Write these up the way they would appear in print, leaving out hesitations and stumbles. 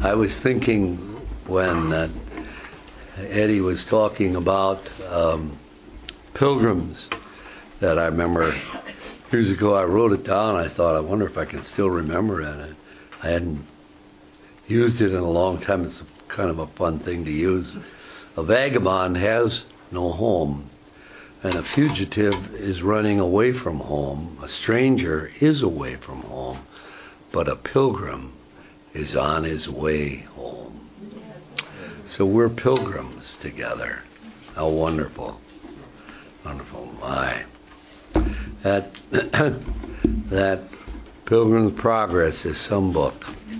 I was thinking when Eddie was talking about pilgrims that I remember years ago. I wrote it down. I thought, I wonder if I can still remember it. I hadn't used it in a long time. It's kind of a fun thing to use. A vagabond has no home, and a fugitive is running away from home. A stranger is away from home, but a pilgrim is on his way home. So we're pilgrims together. How wonderful. Wonderful. My. That Pilgrim's Progress is some book.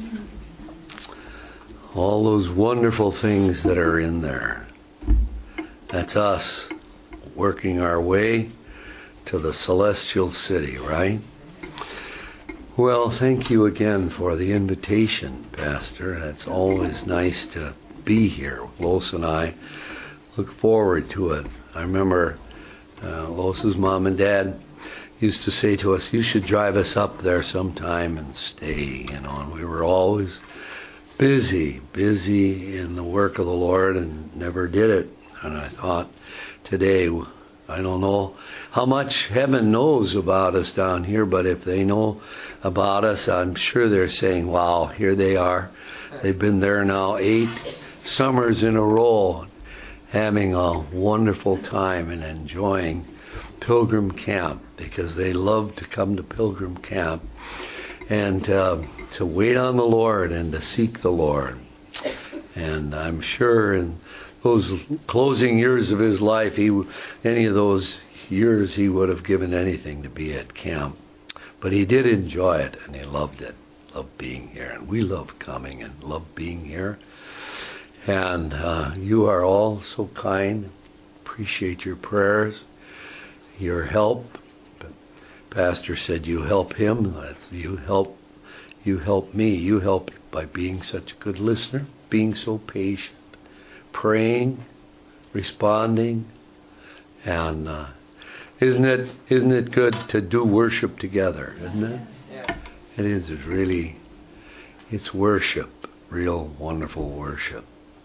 All those wonderful things that are in there. That's us working our way to the celestial city, right? Well, thank you again for the invitation, Pastor. It's always nice to be here. Los and I look forward to it. I remember Los's mom and dad used to say to us, you should drive us up there sometime and stay, and we were always busy in the work of the Lord and never did it. And I thought today, I don't know how much heaven knows about us down here, but if they know about us, I'm sure they're saying, wow, here they are. They've been there now 8 summers in a row, having a wonderful time and enjoying Pilgrim Camp, because they love to come to Pilgrim Camp and to wait on the Lord and to seek the Lord. And I'm sure in those closing years of his life, any of those years, he would have given anything to be at camp. But he did enjoy it, and he loved it, loved being here. And we love coming and love being here. And you are all so kind. Appreciate your prayers, your help. Pastor said you help him. You help me. You help by being such a good listener, being so patient, praying, responding, and isn't it good to do worship together? Isn't it? Yeah. It is. It's worship, real wonderful worship.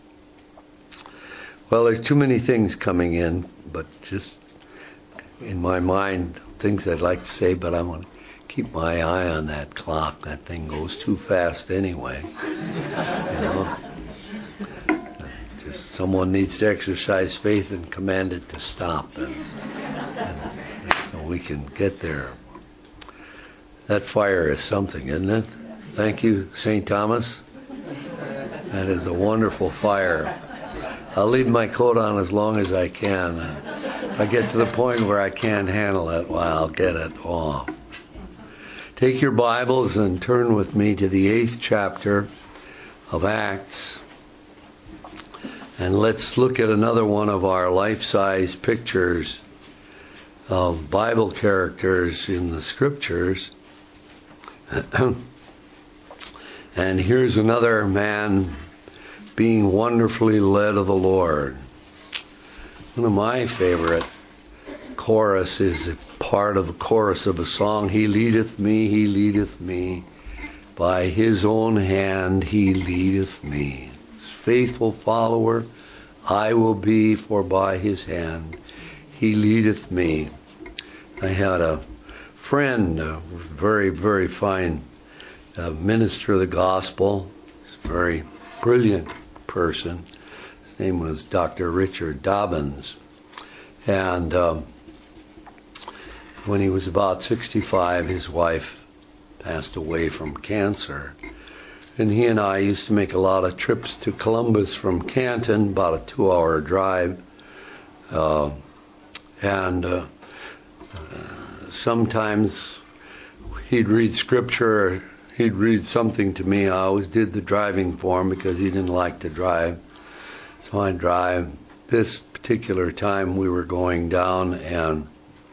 Well, there's too many things coming in, but just in my mind, things I'd like to say, but I want to keep my eye on that clock. That thing goes too fast anyway. Just someone needs to exercise faith and command it to stop, and so we can get there. That fire is something, isn't it? Thank you, St. Thomas. That is a wonderful fire. I'll leave my coat on as long as I can. If I get to the point where I can't handle it, well, I'll get it off. Take your Bibles and turn with me to the 8th chapter of Acts. And let's look at another one of our life-size pictures of Bible characters in the Scriptures. And here's another man being wonderfully led of the Lord. One of my favorite chorus is a part of a chorus of a song. He leadeth me, by his own hand he leadeth me. His faithful follower I will be, for by his hand he leadeth me. I had a friend, a very, very fine minister of the gospel. He's a very brilliant person. His name was Dr. Richard Dobbins. And when he was about 65, his wife passed away from cancer. And he and I used to make a lot of trips to Columbus from Canton, about a 2-hour drive. Sometimes he'd read scripture, he'd read something to me. I always did the driving for him because he didn't like to drive. So I'd drive. This particular time we were going down, and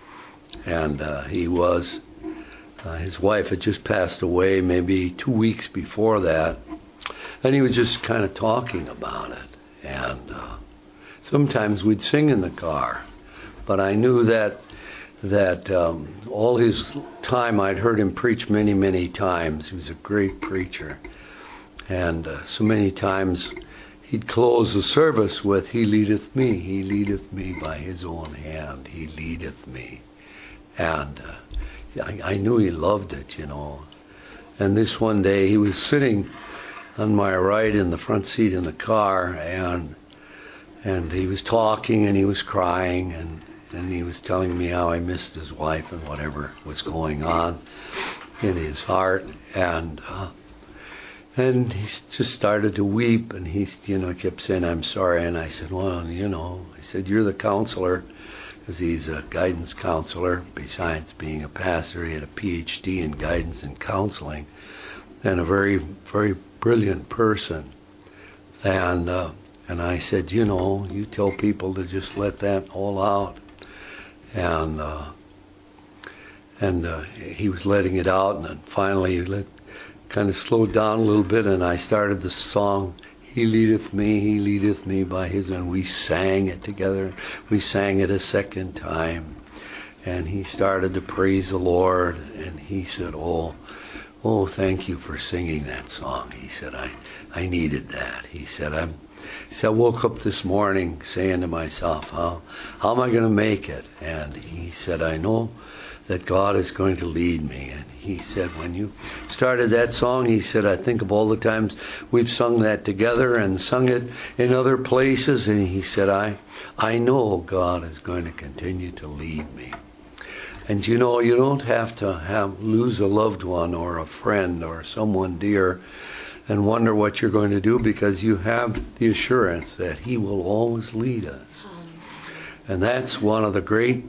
his wife had just passed away maybe 2 weeks before that, and he was just kind of talking about it. And sometimes we'd sing in the car, but I knew that all his time I'd heard him preach many, many times. He was a great preacher. And so many times he'd close the service with, He leadeth me by His own hand, He leadeth me. And I knew he loved it, And this one day he was sitting on my right in the front seat in the car, and he was talking and he was crying, and he was telling me how I missed his wife and whatever was going on in his heart. And he just started to weep, and he kept saying, I'm sorry. And I said, well, I said, you're the counselor, because he's a guidance counselor. Besides being a pastor, he had a PhD in guidance and counseling, and a very, very brilliant person. And I said, you tell people to just let that all out. And he was letting it out, and then finally he kind of slowed down a little bit, and I started the song, He leadeth me by His, and we sang it together. We sang it a second time, and he started to praise the Lord, and he said, oh, thank you for singing that song. He said, I needed that. He said, I woke up this morning saying to myself, how am I going to make it? And he said, I know that God is going to lead me. And he said, when you started that song, he said, I think of all the times we've sung that together and sung it in other places. And he said, I know God is going to continue to lead me. And you don't have to lose a loved one or a friend or someone dear and wonder what you're going to do, because you have the assurance that He will always lead us. And that's one of the great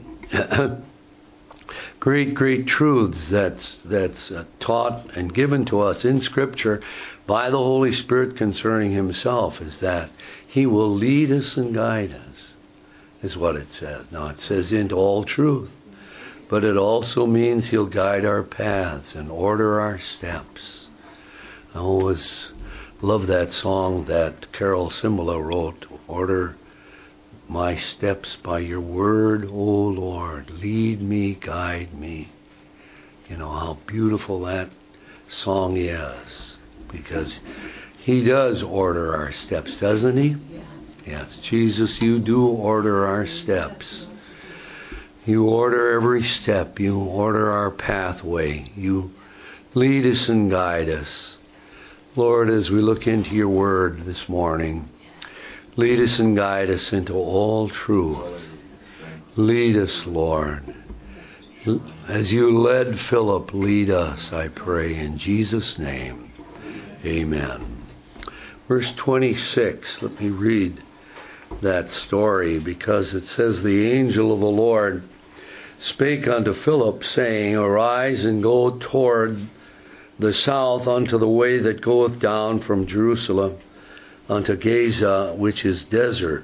truths that's taught and given to us in Scripture by the Holy Spirit concerning Himself, is that He will lead us and guide us, is what it says. Now it says into all truth, but it also means He'll guide our paths and order our steps. I always love that song that Carol Simula wrote, Order my steps by your word, O Lord. Lead me, guide me. How beautiful that song is, because He does order our steps, doesn't He? Yes. Jesus, you do order our steps. You order every step. You order our pathway. You lead us and guide us. Lord, as we look into your word this morning, lead us and guide us into all truth. Lead us, Lord. As you led Philip, lead us, I pray, in Jesus' name. Amen. Verse 26, let me read that story, because it says, the angel of the Lord spake unto Philip, saying, Arise and go toward the south unto the way that goeth down from Jerusalem unto Gaza, which is desert.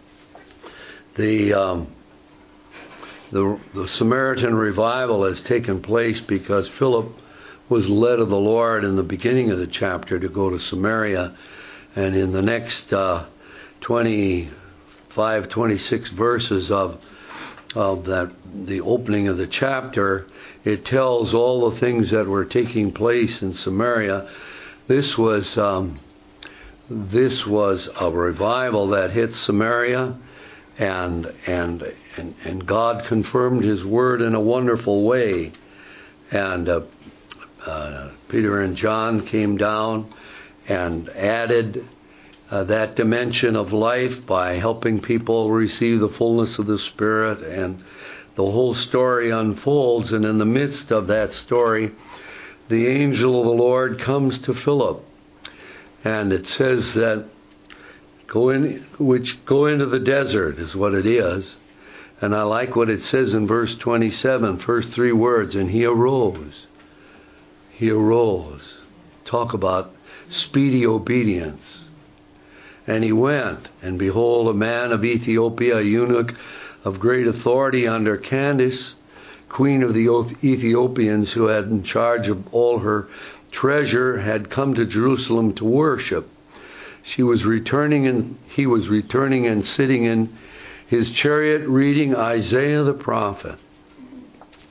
The Samaritan revival has taken place because Philip was led of the Lord in the beginning of the chapter to go to Samaria, and in the next 25, 26 verses of the opening of the chapter, it tells all the things that were taking place in Samaria. This was a revival that hit Samaria, and God confirmed His word in a wonderful way. And Peter and John came down and added that dimension of life by helping people receive the fullness of the Spirit, and the whole story unfolds. And in the midst of that story, the angel of the Lord comes to Philip, and it says that go into the desert is what it is. And I like what it says in verse 27, first three words, and he arose. He arose. Talk about speedy obedience. And he went, and behold, a man of Ethiopia, a eunuch of great authority under Candace, queen of the Ethiopians, who had in charge of all her treasure, had come to Jerusalem to worship. He was returning and sitting in his chariot reading Isaiah the prophet.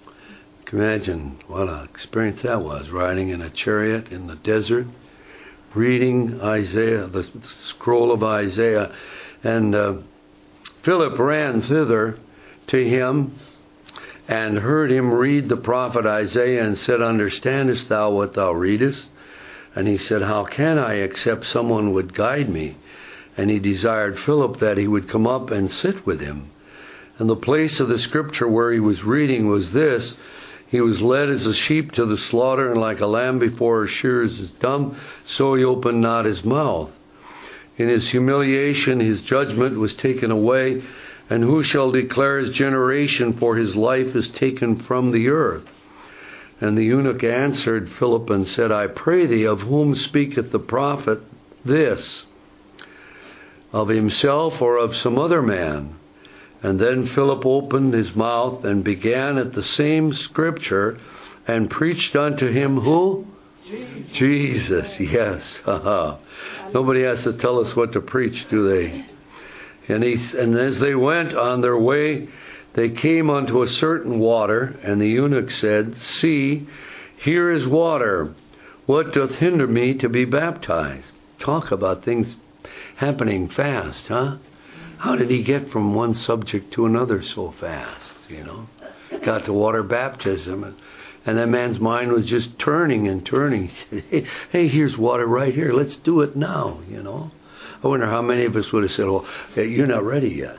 Imagine what an experience that was, riding in a chariot in the desert, reading Isaiah, the scroll of Isaiah. And Philip ran thither to him and heard him read the prophet Isaiah and said, Understandest thou what thou readest? And he said, How can I, except someone would guide me? And he desired Philip that he would come up and sit with him. And the place of the scripture where he was reading was this: He was led as a sheep to the slaughter, and like a lamb before her shearers is dumb, so he opened not his mouth. In his humiliation his judgment was taken away, and who shall declare his generation? For his life is taken from the earth. And the eunuch answered Philip and said, I pray thee, of whom speaketh the prophet this? Of himself or of some other man? And then Philip opened his mouth and began at the same scripture and preached unto him who? Jesus, yes. Nobody has to tell us what to preach, do they? And as they went on their way, they came unto a certain water, and the eunuch said, See, here is water. What doth hinder me to be baptized? Talk about things happening fast, huh? How did he get from one subject to another so fast, Got to water baptism, and that man's mind was just turning and turning. He said, hey, here's water right here. Let's do it now, I wonder how many of us would have said, well, you're not ready yet.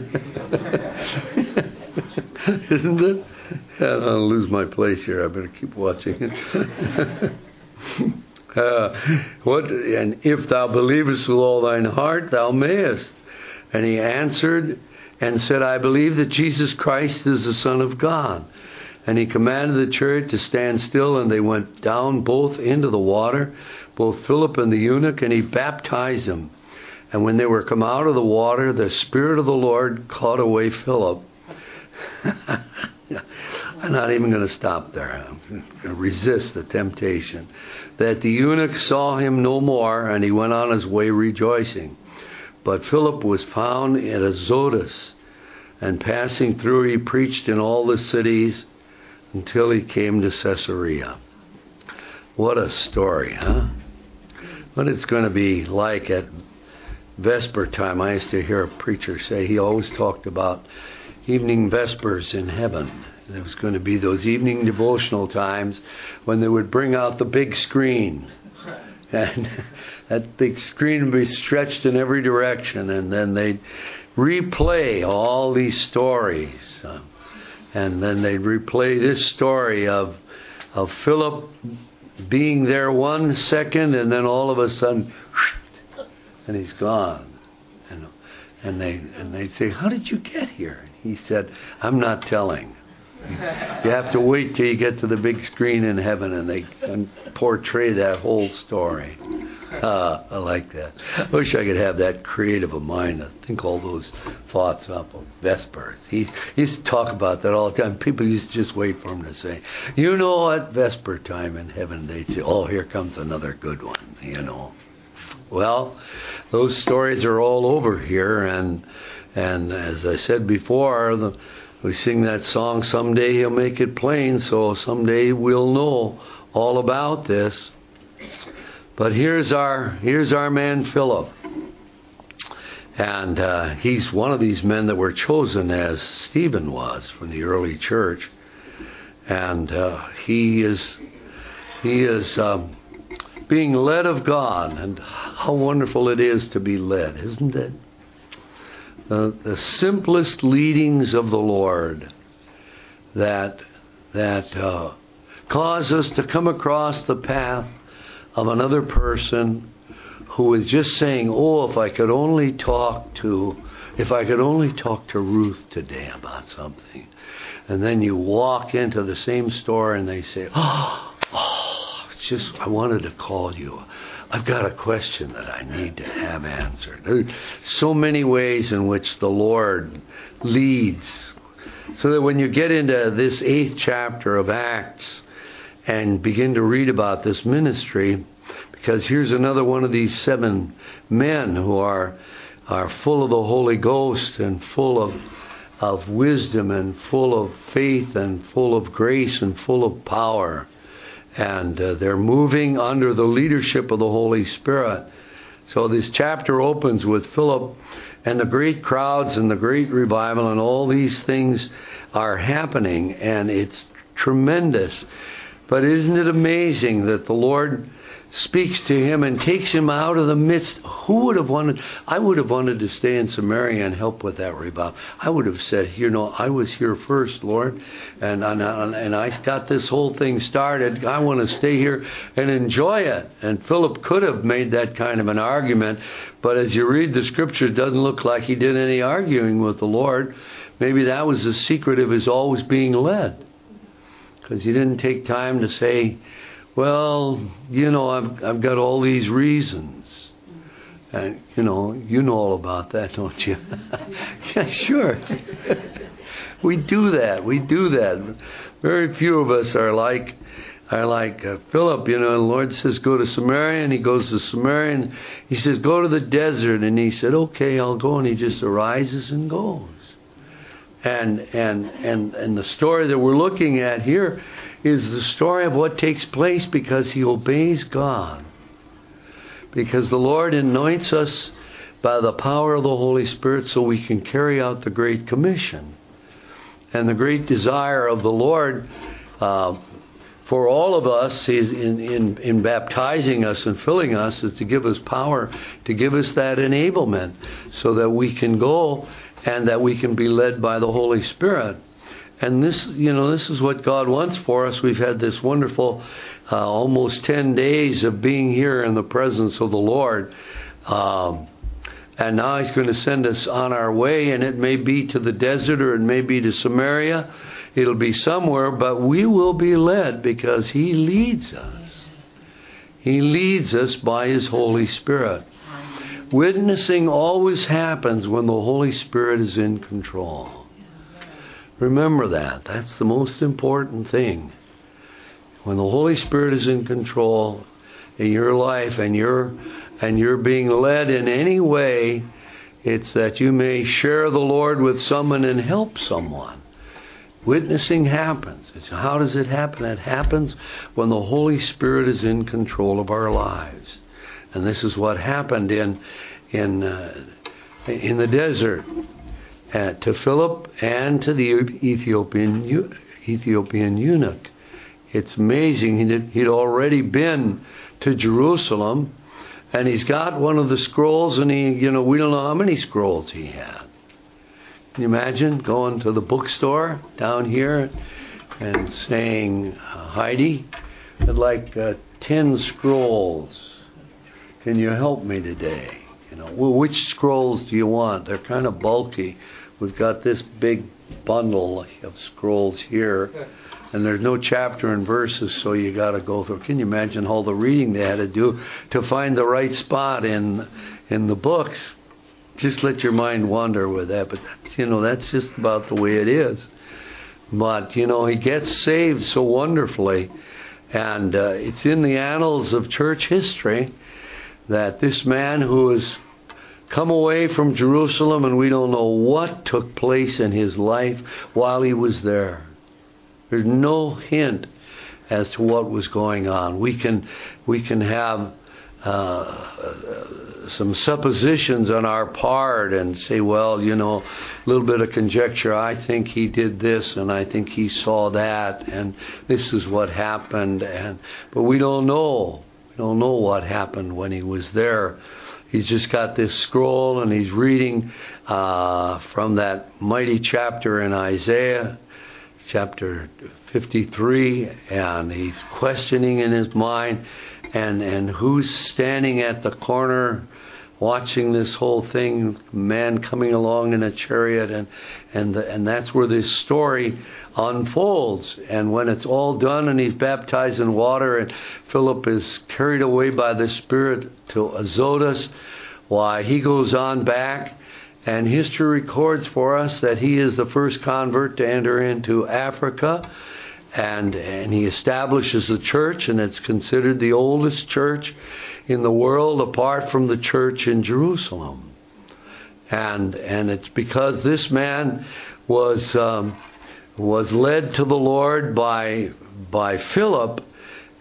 Isn't it? I'll lose my place here. I better keep watching it. And if thou believest with all thine heart, thou mayest. And he answered and said, I believe that Jesus Christ is the Son of God. And he commanded the chariot to stand still, and they went down both into the water, both Philip and the eunuch, and he baptized them. And when they were come out of the water, the Spirit of the Lord caught away Philip. I'm not even going to stop there. I'm going to resist the temptation. That the eunuch saw him no more, and he went on his way rejoicing. But Philip was found at Azotus, and passing through he preached in all the cities until he came to Caesarea. What a story, huh? What it's going to be like at Vesper time. I used to hear a preacher say he always talked about evening vespers in heaven. There was going to be those evening devotional times when they would bring out the big screen. And that big screen would be stretched in every direction. And then they'd replay all these stories. And then they'd replay this story of Philip being there 1 second, and then all of a sudden, and he's gone. And they'd say, how did you get here? And he said, I'm not telling. You have to wait till you get to the big screen in heaven and they can portray that whole story. I like that. I wish I could have that creative a mind to think all those thoughts up of Vespers. He used to talk about that all the time. People used to just wait for him to say, at Vesper time in heaven, they'd say, oh, here comes another good one, Well, those stories are all over here, and as I said before, we sing that song, Someday He'll Make It Plain, so someday we'll know all about this. But here's our man Philip. And he's one of these men that were chosen, as Stephen was, from the early church. And he is being led of God. And how wonderful it is to be led, isn't it? The simplest leadings of the Lord that cause us to come across the path of another person who is just saying, oh, if I could only talk to Ruth today about something. And then you walk into the same store and they say, it's just, I wanted to call you. I've got a question that I need to have answered. There's so many ways in which the Lord leads. So that when you get into this 8th chapter of Acts and begin to read about this ministry, because here's another one of these 7 men who are full of the Holy Ghost and full of wisdom and full of faith and full of grace and full of power. And they're moving under the leadership of the Holy Spirit. So this chapter opens with Philip and the great crowds and the great revival, and all these things are happening, and it's tremendous. But isn't it amazing that the Lord speaks to him and takes him out of the midst? Who would have wanted? I would have wanted to stay in Samaria and help with that revival. I would have said, I was here first, Lord, and I got this whole thing started. I want to stay here and enjoy it. And Philip could have made that kind of an argument, but as you read the scripture, it doesn't look like he did any arguing with the Lord. Maybe that was the secret of his always being led, because he didn't take time to say, well, I've got all these reasons. And, you know all about that, don't you? Yeah, sure. We do that. Very few of us are like Philip. The Lord says, go to Samaria, and he goes to Samaria, and he says, go to the desert. And he said, okay, I'll go. And he just arises and goes. And the story that we're looking at here is the story of what takes place because he obeys God. Because the Lord anoints us by the power of the Holy Spirit so we can carry out the Great Commission. And the great desire of the Lord for all of us is in baptizing us and filling us is to give us power, to give us that enablement so that we can go and that we can be led by the Holy Spirit. And this is what God wants for us. We've had this wonderful almost 10 days of being here in the presence of the Lord. And now He's going to send us on our way, and it may be to the desert or it may be to Samaria. It'll be somewhere, but we will be led because He leads us. He leads us by His Holy Spirit. Witnessing always happens when the Holy Spirit is in control. Remember that. That's the most important thing. When the Holy Spirit is in control in your life and you're being led in any way, it's that you may share the Lord with someone and help someone. Witnessing happens. How does it happen? It happens when the Holy Spirit is in control of our lives. And this is what happened in the desert to Philip and to the Ethiopian eunuch. It's amazing. He'd already been to Jerusalem, and he's got one of the scrolls, and we don't know how many scrolls he had. Can you imagine going to the bookstore down here and saying, Heidi, I'd like 10 scrolls. Can you help me today? Well, which scrolls do you want? They're kind of bulky. We've got this big bundle of scrolls here, and there's no chapter and verses, so you got to go through. Can you imagine all the reading they had to do to find the right spot in the books? Just let your mind wander with that. But that's just about the way it is. But he gets saved so wonderfully, and it's in the annals of church history that this man who has come away from Jerusalem, and we don't know what took place in his life while he was there. There's no hint as to what was going on. We can have some suppositions on our part and say, well, a little bit of conjecture. I think he did this, and I think he saw that, and this is what happened. But we don't know. We don't know what happened when he was there. He's just got this scroll, and he's reading from that mighty chapter in Isaiah, chapter 53, and he's questioning in his mind, and who's standing at the corner watching this whole thing, man coming along in a chariot, and that's where this story unfolds. And when it's all done and he's baptized in water and Philip is carried away by the Spirit to Azotus, why, he goes on back, and history records for us that he is the first convert to enter into Africa, and he establishes a church, and it's considered the oldest church in the world apart from the church in Jerusalem. And it's because this man was led to the Lord by Philip,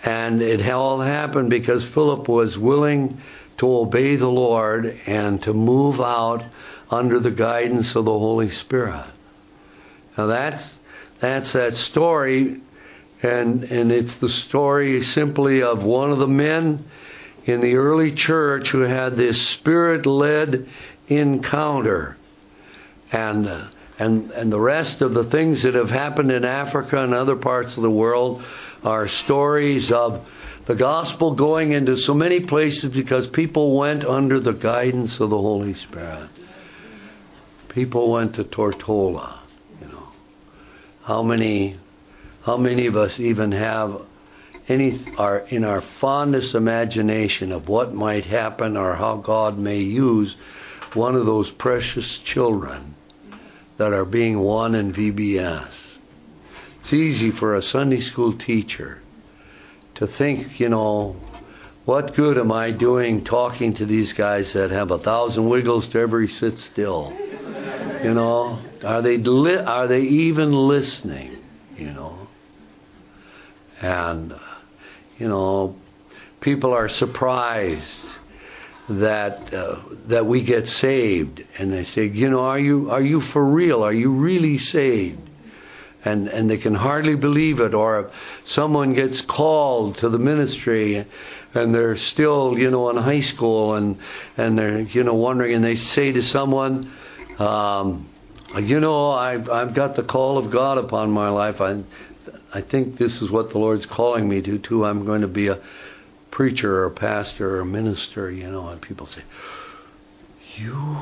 And it all happened because Philip was willing to obey the Lord and to move out under the guidance of the Holy Spirit. Now that's that story, and it's the story simply of one of the men in the early church who had this Spirit-led encounter. And the rest of the things that have happened in Africa and other parts of the world are stories of the gospel going into so many places because people went under the guidance of the Holy Spirit. People went to Tortola, How many of us even have are in our fondest imagination of what might happen or how God may use one of those precious children that are being won in VBS? It's easy for a Sunday school teacher to think, what good am I doing talking to these guys that have 1,000 wiggles to every sit still? Are they even listening? And people are surprised that we get saved, and they say, are you for real? Are you really saved? And they can hardly believe it. Or if someone gets called to the ministry and they're still, in high school and they're, wondering, and they say to someone, I've got the call of God upon my life. I think this is what the Lord's calling me to too. I'm going to be a preacher or a pastor or a minister, and people say, you?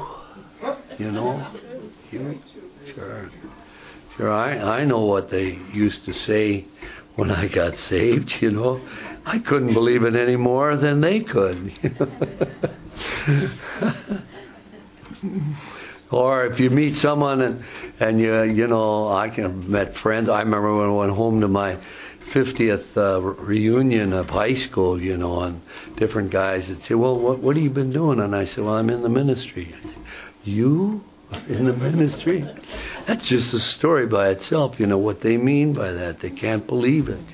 Sure, I know what they used to say when I got saved, I couldn't believe it any more than they could. Or if you meet someone and you I have met friends. I remember when I went home to my 50th reunion of high school, and different guys would say, well, what have you been doing? And I said, well, I'm in the ministry. I said, you in the ministry? That's just a story by itself, what they mean by that. They can't believe it,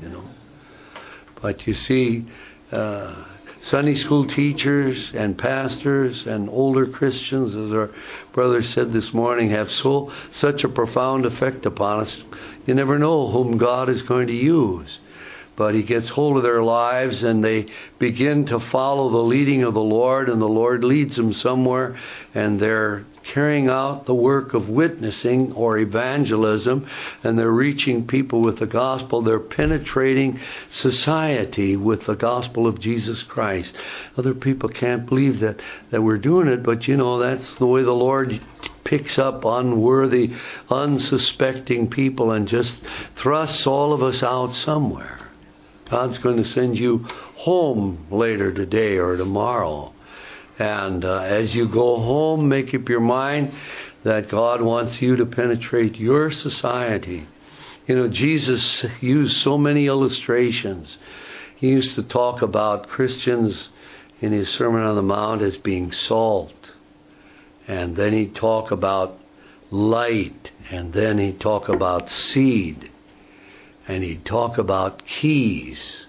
But you see, Sunday school teachers and pastors and older Christians, as our brother said this morning, have such a profound effect upon us. You never know whom God is going to use. But He gets hold of their lives and they begin to follow the leading of the Lord, and the Lord leads them somewhere, and they're carrying out the work of witnessing or evangelism, and they're reaching people with the gospel. They're penetrating society with the gospel of Jesus Christ. Other people can't believe that we're doing it, but that's the way the Lord picks up unworthy, unsuspecting people and just thrusts all of us out somewhere. God's going to send you home later today or tomorrow. And as you go home, make up your mind that God wants you to penetrate your society. Jesus used so many illustrations. He used to talk about Christians in His Sermon on the Mount as being salt. And then He'd talk about light. And then He'd talk about seed. And He'd talk about keys.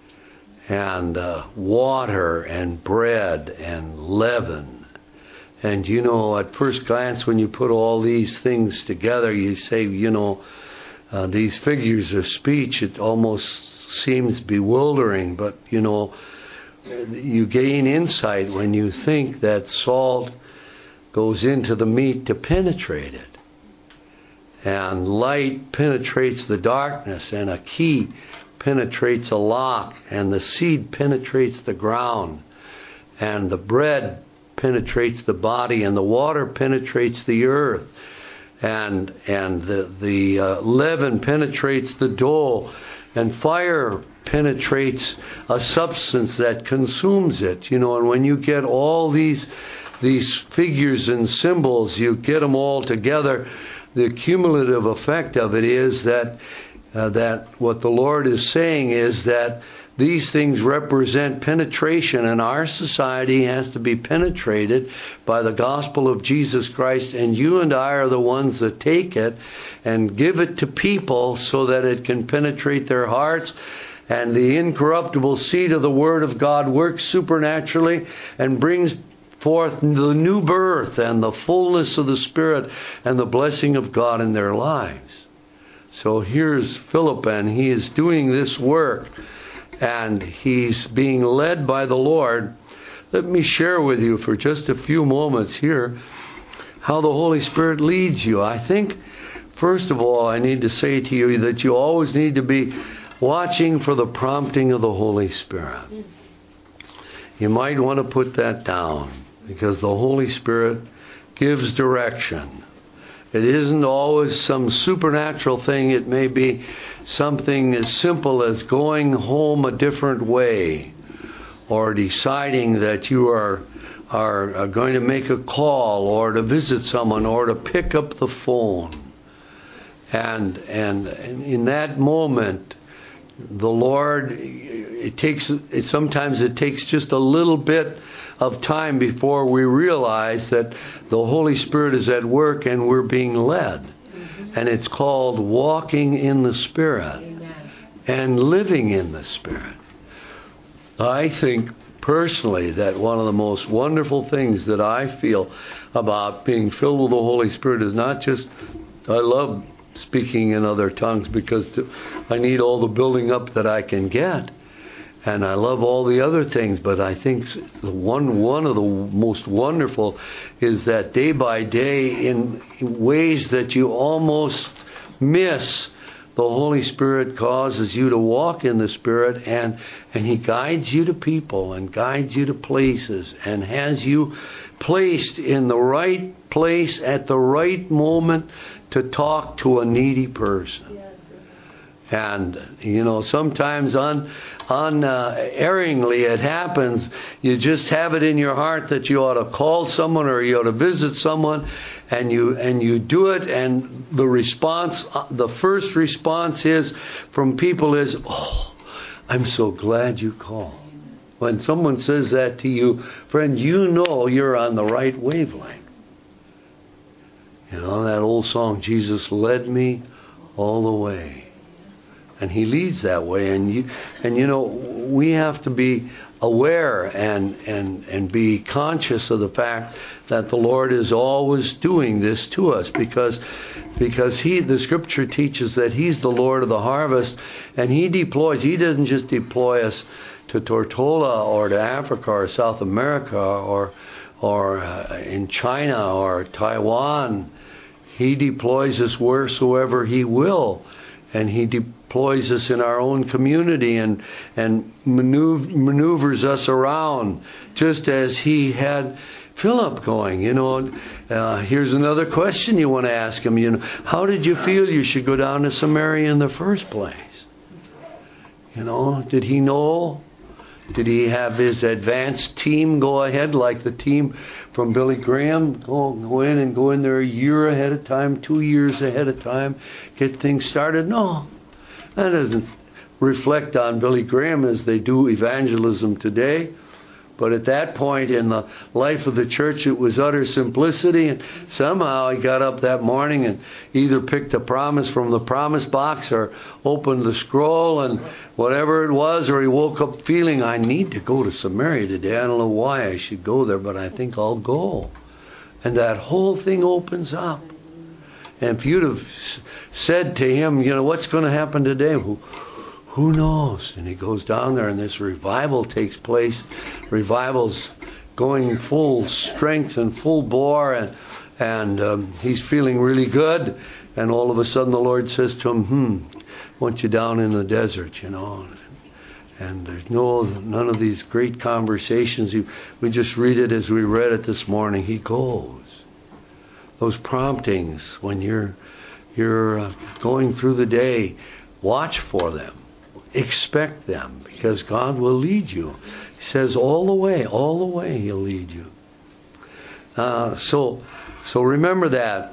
And water and bread and leaven. And at first glance, when you put all these things together, you say, these figures of speech, it almost seems bewildering. But, you gain insight when you think that salt goes into the meat to penetrate it. And light penetrates the darkness, and a key penetrates a lock, and the seed penetrates the ground, and the bread penetrates the body, and the water penetrates the earth, and the leaven penetrates the dough, and fire penetrates a substance that consumes it. And when you get all these figures and symbols, you get them all together, the cumulative effect of it is that what the Lord is saying is that these things represent penetration, and our society has to be penetrated by the gospel of Jesus Christ, and you and I are the ones that take it and give it to people so that it can penetrate their hearts And the incorruptible seed of the Word of God works supernaturally and brings forth the new birth and the fullness of the Spirit and the blessing of God in their lives. So here's Philip, and he is doing this work, and he's being led by the Lord. Let me share with you for just a few moments here how the Holy Spirit leads you. I think, first of all, I need to say to you that you always need to be watching for the prompting of the Holy Spirit. You might want to put that down, because the Holy Spirit gives direction. It isn't always some supernatural thing. It may be something as simple as going home a different way, or deciding that you are going to make a call, or to visit someone, or to pick up the phone. And in that moment, the Lord, sometimes it takes just a little bit of time before we realize that the Holy Spirit is at work and we're being led. And it's called walking in the Spirit and living in the Spirit. I think personally that one of the most wonderful things that I feel about being filled with the Holy Spirit is not just, I love speaking in other tongues because I need all the building up that I can get. And I love all the other things, but I think one of the most wonderful is that day by day, in ways that you almost miss, the Holy Spirit causes you to walk in the Spirit, and He guides you to people and guides you to places and has you placed in the right place at the right moment to talk to a needy person. And, sometimes unerringly it happens. You just have it in your heart that you ought to call someone or you ought to visit someone, and you do it, and the first response is from people is, "Oh, I'm so glad you called." When someone says that to you, friend, you know you're on the right wavelength. That old song, Jesus led me all the way. And He leads that way, and we have to be aware and be conscious of the fact that the Lord is always doing this to us, because the Scripture teaches that He's the Lord of the harvest, and He doesn't just deploy us to Tortola or to Africa or South America or in China or Taiwan. He deploys us wheresoever He will. And He deploys us in our own community and maneuvers us around, just as He had Philip going. Here's another question you want to ask him. How did you feel you should go down to Samaria in the first place? Did he know? Did he have his advanced team go ahead, like the team from Billy Graham, go in there a year ahead of time, 2 years ahead of time, get things started? No, that doesn't reflect on Billy Graham as they do evangelism today. But at that point in the life of the church, it was utter simplicity. And somehow he got up that morning and either picked a promise from the promise box or opened the scroll and whatever it was, or he woke up feeling, I need to go to Samaria today. I don't know why I should go there, but I think I'll go. And that whole thing opens up. And if you'd have said to him, what's going to happen today? Who knows? And he goes down there, and this revival takes place. Revival's going full strength and full bore, and he's feeling really good. And all of a sudden the Lord says to him, I want you down in the desert, And there's none of these great conversations. We just read it as we read it this morning. He goes. Those promptings when you're going through the day, watch for them. Expect them, because God will lead you. He says all the way He'll lead you. So remember that.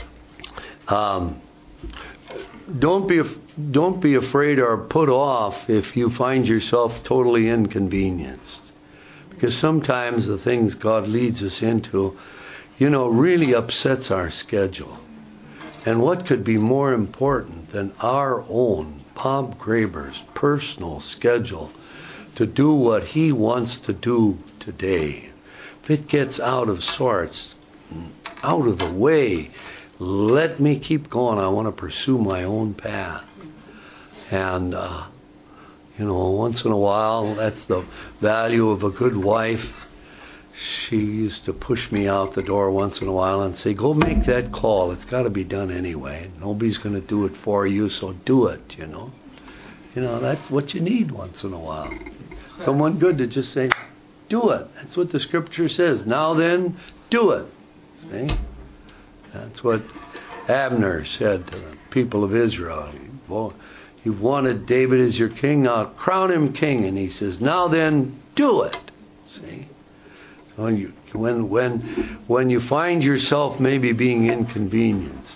Don't be afraid or put off if you find yourself totally inconvenienced, because sometimes the things God leads us into, really upsets our schedule. And what could be more important than our own Bob Graber's personal schedule to do what he wants to do today. If it gets out of sorts, out of the way, let me keep going. I want to pursue my own path. And, once in a while, that's the value of a good wife. She used to push me out the door once in a while and say, go make that call. It's got to be done anyway. Nobody's going to do it for you, so do it, That's what you need once in a while. Someone good to just say, do it. That's what the Scripture says. Now then, do it. See? That's what Abner said to the people of Israel. Well, you've wanted David as your king, now crown him king. And he says, now then, do it. See? So when you find yourself maybe being inconvenienced,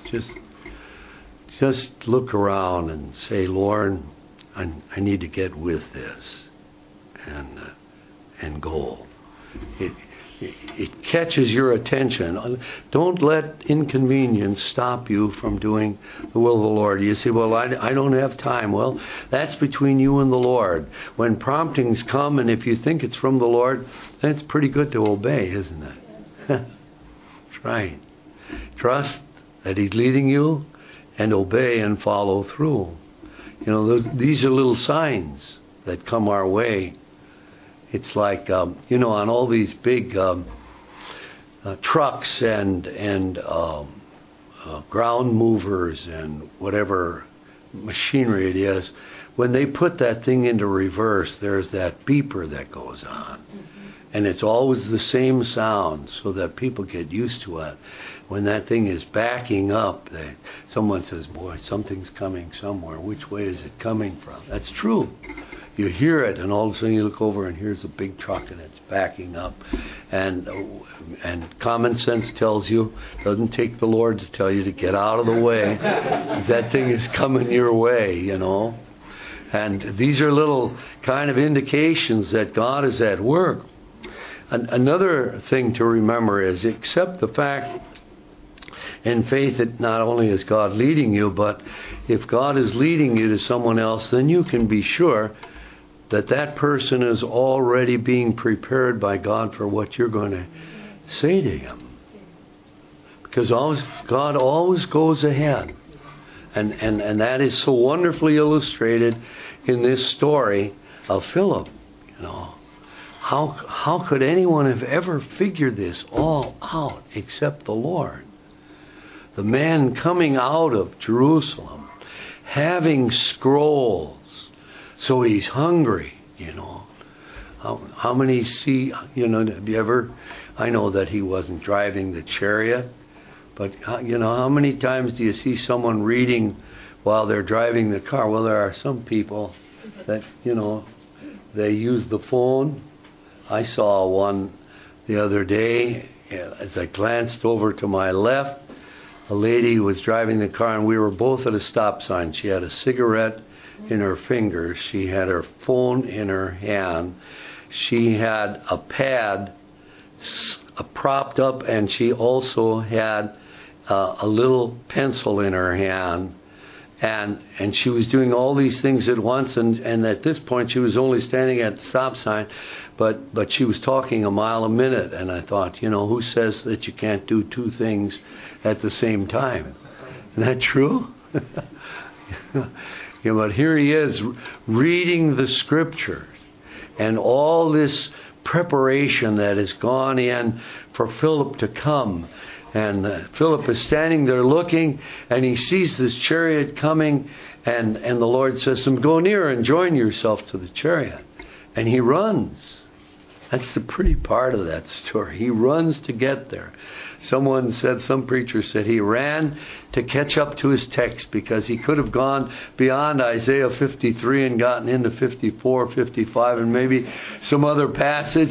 just look around and say, Lord, I need to get with this and go. It catches your attention. Don't let inconvenience stop you from doing the will of the Lord. You say, well, I don't have time. Well, that's between you and the Lord. When promptings come, and if you think it's from the Lord, then it's pretty good to obey, isn't it? That's right. Trust that He's leading you and obey and follow through. These are little signs that come our way. It's like, on all these big trucks and ground movers and whatever machinery it is, when they put that thing into reverse, there's that beeper that goes on. Mm-hmm. And it's always the same sound so that people get used to it. When that thing is backing up, someone says, boy, something's coming somewhere. Which way is it coming from? That's true. You hear it, and all of a sudden you look over, and here's a big truck, and it's backing up. And common sense tells you, doesn't take the Lord to tell you to get out of the way. That thing is coming your way, And these are little kind of indications that God is at work. Another thing to remember is, accept the fact in faith that not only is God leading you, but if God is leading you to someone else, then you can be sure that person is already being prepared by God for what you're going to say to him. Because God always goes ahead. And that is so wonderfully illustrated in this story of Philip. How could anyone have ever figured this all out except the Lord? The man coming out of Jerusalem, having scrolls, so he's hungry, How many see, have you ever, I know that he wasn't driving the chariot, but, how many times do you see someone reading while they're driving the car? Well, there are some people that, they use the phone. I saw one the other day. As I glanced over to my left, a lady was driving the car, and we were both at a stop sign. She had a cigarette in her fingers. She had her phone in her hand. She had a pad propped up, and she also had a little pencil in her hand. And she was doing all these things at once, and at this point she was only standing at the stop sign, but she was talking a mile a minute, and I thought, who says that you can't do two things at the same time? Isn't that true? But here he is reading the Scriptures, and all this preparation that has gone in for Philip to come. And Philip is standing there looking, and he sees this chariot coming, and the Lord says to him, go near and join yourself to the chariot. And he runs. That's the pretty part of that story. He runs to get there. Some preacher said he ran to catch up to his text, because he could have gone beyond Isaiah 53 and gotten into 54, 55, and maybe some other passage.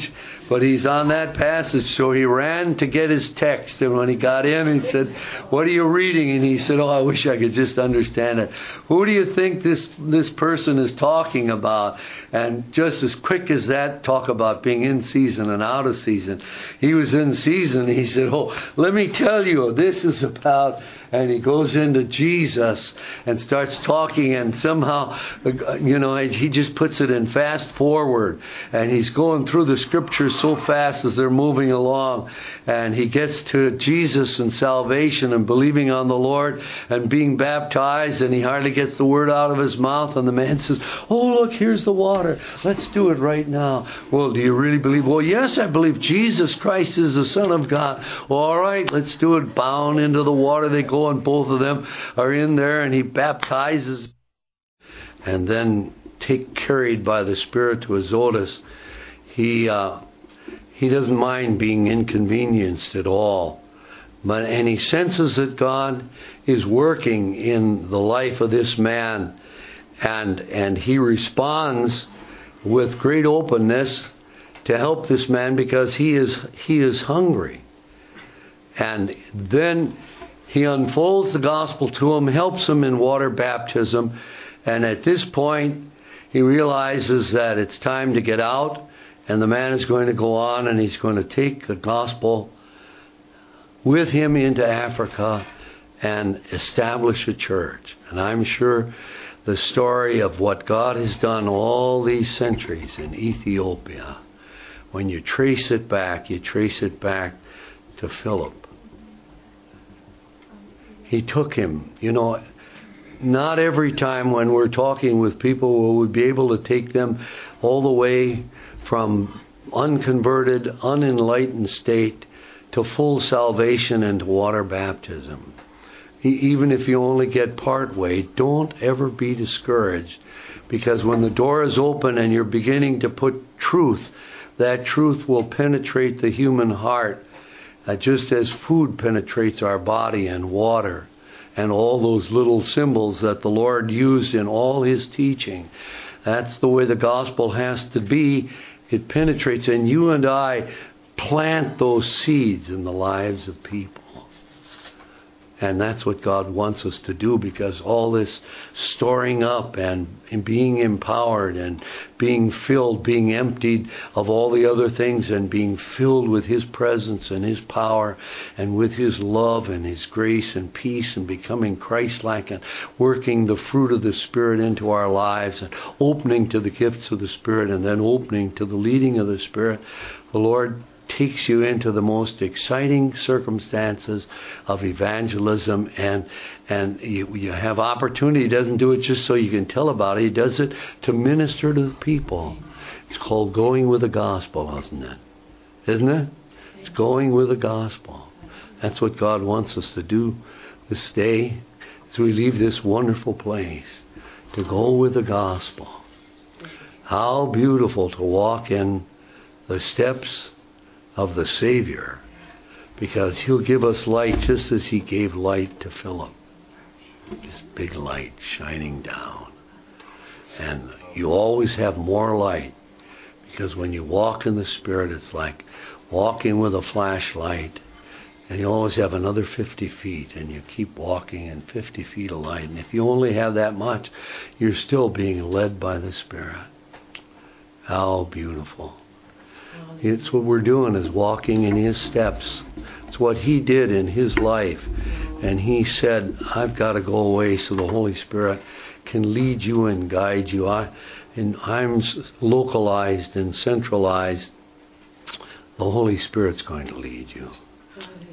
But he's on that passage, so he ran to get his text. And when he got in, he said, "What are you reading?" And he said, "Oh, I wish I could just understand it. Who do you think this person is talking about?" And just as quick as that, talk about being in season and out of season. He was in season. He said, "Oh, let me tell you, this is about..." And he goes into Jesus and starts talking, and somehow, he just puts it in fast forward. And he's going through the scriptures so fast as they're moving along. And he gets to Jesus and salvation and believing on the Lord and being baptized, and he hardly gets the word out of his mouth. And the man says, "Oh, look, here's the water. Let's do it right now." "Well, do you really believe?" "Well, yes, I believe Jesus Christ is the Son of God." "All right, let's do it." Bound into the water they go, and both of them are in there, and he baptizes. And then carried by the Spirit to Azotus, he doesn't mind being inconvenienced at all. And he senses that God is working in the life of this man, and he responds with great openness to help this man because he is hungry. And then he unfolds the gospel to him, helps him in water baptism, and at this point he realizes that it's time to get out, and the man is going to go on, and he's going to take the gospel with him into Africa and establish a church. And I'm sure the story of what God has done all these centuries in Ethiopia, when you trace it back to Philip. He took him. Not every time when we're talking with people will we be able to take them all the way from unconverted, unenlightened state to full salvation and to water baptism. Even if you only get part way, don't ever be discouraged, because when the door is open and you're beginning to put truth, that truth will penetrate the human heart, just as food penetrates our body and water and all those little symbols that the Lord used in all his teaching. That's the way the gospel has to be. It penetrates, and you and I plant those seeds in the lives of people. And that's what God wants us to do, because all this storing up and being empowered and being filled, being emptied of all the other things and being filled with his presence and his power and with his love and his grace and peace and becoming Christ-like and working the fruit of the Spirit into our lives and opening to the gifts of the Spirit and then opening to the leading of the Spirit. The Lord takes you into the most exciting circumstances of evangelism, and you have opportunity. He doesn't do it just so you can tell about it. He does it to minister to the people. It's called going with the gospel, isn't it? Isn't it? It's going with the gospel. That's what God wants us to do this day as we leave this wonderful place, to go with the gospel. How beautiful to walk in the steps of the Savior, because he'll give us light just as he gave light to Philip. This big light shining down. And you always have more light, because when you walk in the Spirit, it's like walking with a flashlight, and you always have another 50 feet, and you keep walking in 50 feet of light. And if you only have that much, you're still being led by the Spirit. How beautiful. It's what we're doing, is walking in his steps. It's what he did in his life. And he said, I've got to go away so the Holy Spirit can lead you and guide you. I'm localized and centralized. The Holy Spirit's going to lead you.